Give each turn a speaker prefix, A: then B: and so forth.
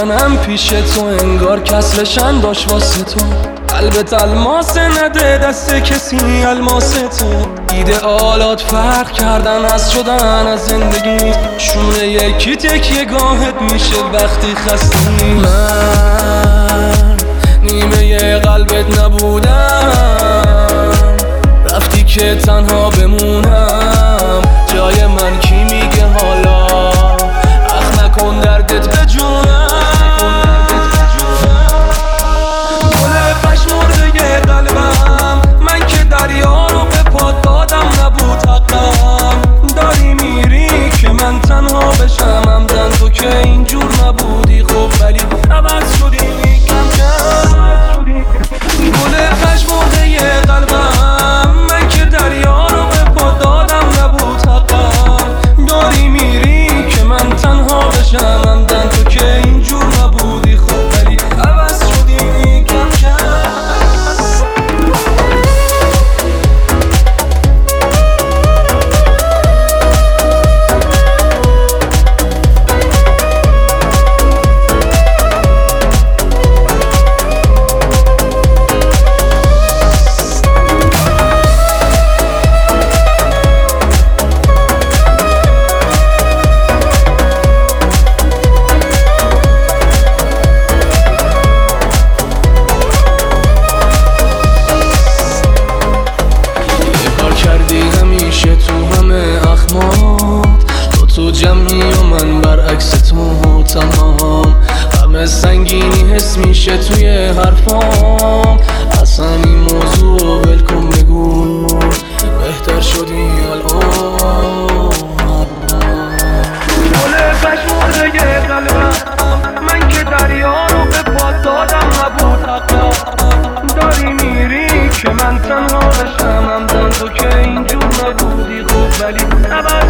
A: میزنم پیش تو انگار کسلشن داشت واسه تو. قلبت الماس نده دست کسی الماس تو. ایدئالات فرق کردن از شدن از زندگی. شونه یکی تکیه گاهت میشه وقتی خستی. من نیمه قلبت نبودم، رفتی که تنها بمونم. جای من کی میگه حالا اخ نکن دردت به جونم. گل پشمرده قلبم من که دریا رو به پات دادم نبود حقم. داری میری که من تنها بشم عمدن، تو که اینجور نبودی خب ولی عوض شدی کم کم. گل پشمرده قلبم من که دریا رو به پات دادم نبود حقم. داری میری که من تنها بشم عمدن، تو که اینجور نبودی خب ولی عوض شدی کم کم. تو جمعی و من برعکس تو تمام. همه سنگینی حس میشه توی حرفام. اصلا این موضوع ولکن بگو بهتر شدی الان. گل پشمرده قلبم من که دریا رو به پات دادم نبود حقم. داری میری که من تنها بشم عمدن، تو که اینجور نبودی خب ولی